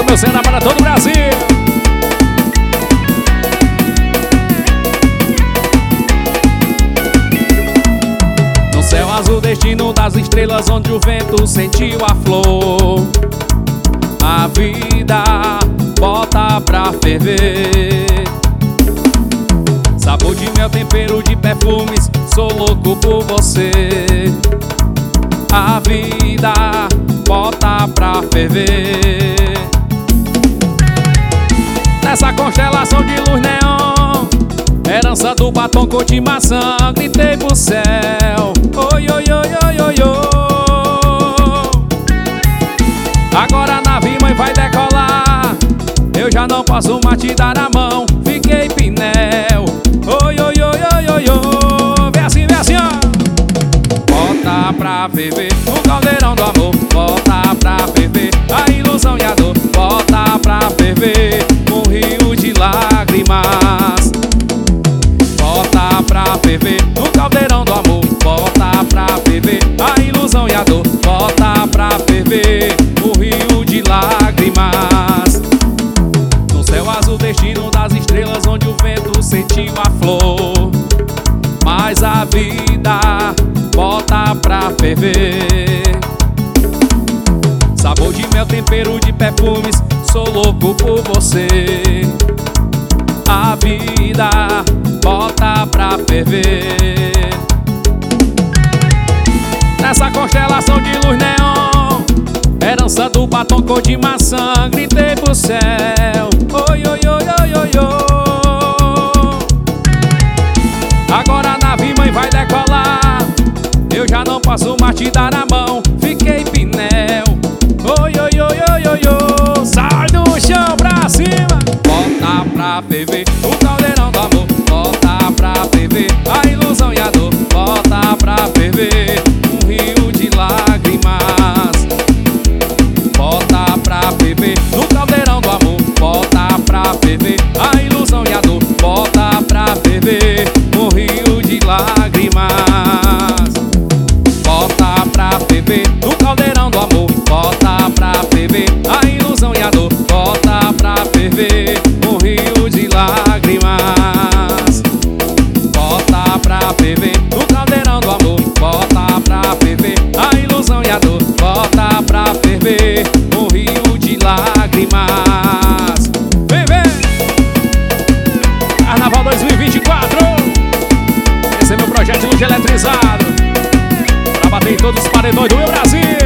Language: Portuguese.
meu Ceará, para todo o Brasil. No céu azul, destino das estrelas, onde o vento sentiu a flor. A vida bota pra ferver. Sabor de mel, tempero de perfumes, sou louco por você. A vida bota pra ferver. Nessa constelação de luz neon, herança do batom cor de maçã, gritei pro céu: oi, oi, oi, oi, oi, oi. Agora a nave mãe vai decolar, eu já não posso mais te dar a mão, fiquei pinel. Oi, oi, oi, oi, oi, oi. Vem assim, ó. Bota pra ferver o caldeirão do amor, bota pra ferver a ilusão e a dor, bota pra ferver um rio de lágrimas. Bota pra ferver o caldeirão do amor, bota pra ferver a ilusão e a dor, bota pra ferver um rio de lágrimas. No céu azul, destino das estrelas, onde o vento sentiu a flor. Mas a vida bota pra ferver. Sabor de mel, tempero de perfumes, sou louco por você. A vida bota pra ferver. Nessa constelação de luz neon, herança do batom cor de maçã, gritei pro céu: oi, oi, oi, oi, oi, oi. Agora a nave mãe vai decolar, eu já não posso mais te dar a mão, fiquei pinel. Oi, oi, oi, oi, oi, oi. Sai do chão pra cima. Bota pra ferver o caldeirão do amor, bota pra ferver a ilusão e a dor, bota pra ferver um rio de lágrimas. Bota pra ferver no caldeirão do amor, bota pra ferver a ilusão e a dor, bota pra ferver um rio de lágrimas. Bota pra ferver no caldeirão do amor, bota pra ferver a ilusão e a dor, bota pra ferver um rio de lágrimas. Bota pra ferver no caldeirão do amor, bota pra ferver a ilusão e a dor, bota pra ferver um rio de lágrimas. Vem, vem! Carnaval 2024. Esse é meu projeto de luz eletrizado, pra bater em todos os paredões do meu Brasil.